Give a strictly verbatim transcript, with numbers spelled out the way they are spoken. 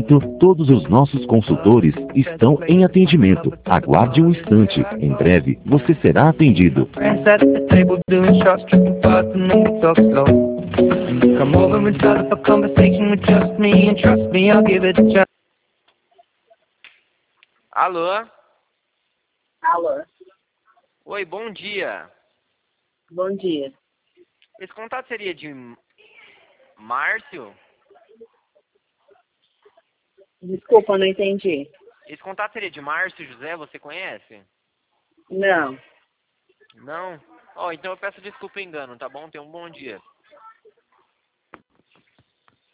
momento, todos os nossos consultores estão em atendimento. Aguarde um instante. Em breve, você será atendido. Friends at the table doing shots, tripping fast and then we talk slow. And you come over and start up a conversation with just me, and trust me, I'll give it a chance. Alô? Alô, Oi, bom dia. bom dia. Esse contato seria de Márcio? Desculpa, não entendi. Esse contato seria de Márcio José, você conhece? Não. Não? Ó, então eu peço desculpa o engano, tá bom? Tenha um bom dia.